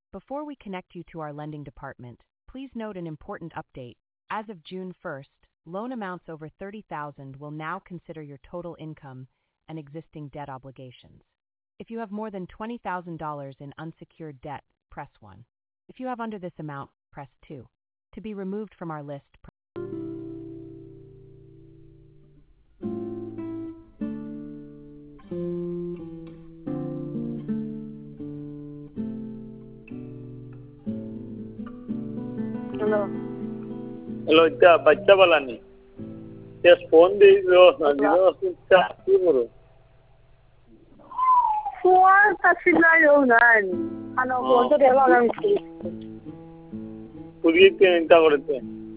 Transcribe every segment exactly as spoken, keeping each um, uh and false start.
Before we connect you to our lending department, please note an important update. As of June first, loan amounts over thirty thousand dollars will now consider your total income and existing debt obligations. If you have more than twenty thousand dollars in unsecured debt, press one. If you have under this amount, press two. To be removed from our list, press Hello. Hello, क्या बच्चा वाला नहीं क्या phone दे दो ना दो क्या करो phone kasi na yun nan. Ano ko to deba lang ito. पुरी के इंटा करते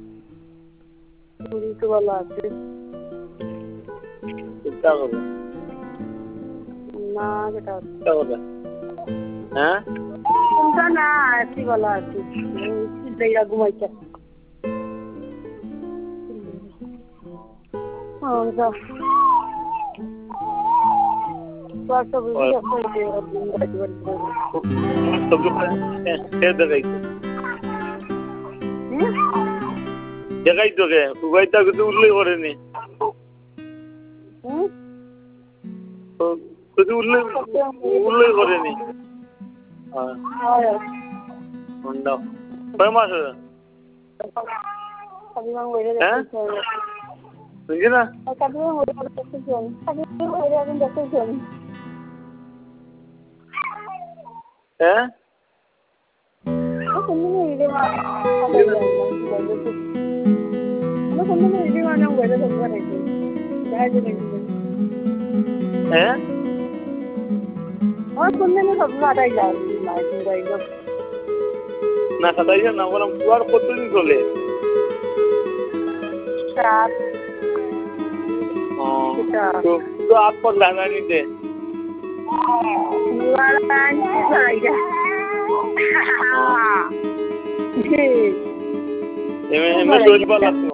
Puri to wala ate. इंटा करो Na kita. क्या होता हैं Punta na si wala ate. Si daya gumay ka. Oh, so. Pasa video ko ito. सब लोग क्या जगह जगह तो क्या उगाई तक तो उल्ले हो रहे नहीं तो तो उल्ले उल्ले हो रहे नहीं हाँ उन्दा पर मास Sabi mang wala na ito. समझे ना Sabi mang wala na ito. Sabi mang wala na ito. हैं Ano kung hindi mo ano kung hindi mo nang wala sa buwan ito? Dahil yun ang हैं ano kung hindi mo sa buwan ay lang ito. ना सताइए ना वाला पुआर को तो नहीं सोले Stop. हाँ तो तो आपको लाना नहीं थे Wala na ito. मैं मैं सोच पा रहा हूँ